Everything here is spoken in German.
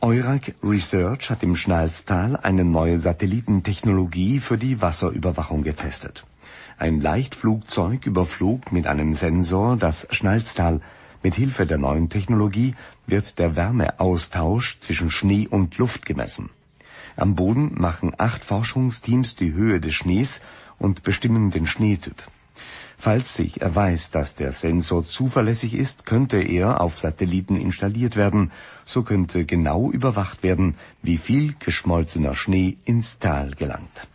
Eurac Research hat im Schnalztal eine neue Satellitentechnologie für die Wasserüberwachung getestet. Ein Leichtflugzeug überflog mit einem Sensor das Schnalztal. Mit Hilfe der neuen Technologie wird der Wärmeaustausch zwischen Schnee und Luft gemessen. Am Boden machen 8 Forschungsteams die Höhe des Schnees und bestimmen den Schneetyp. Falls sich erweist, dass der Sensor zuverlässig ist, könnte er auf Satelliten installiert werden. So könnte genau überwacht werden, wie viel geschmolzener Schnee ins Tal gelangt.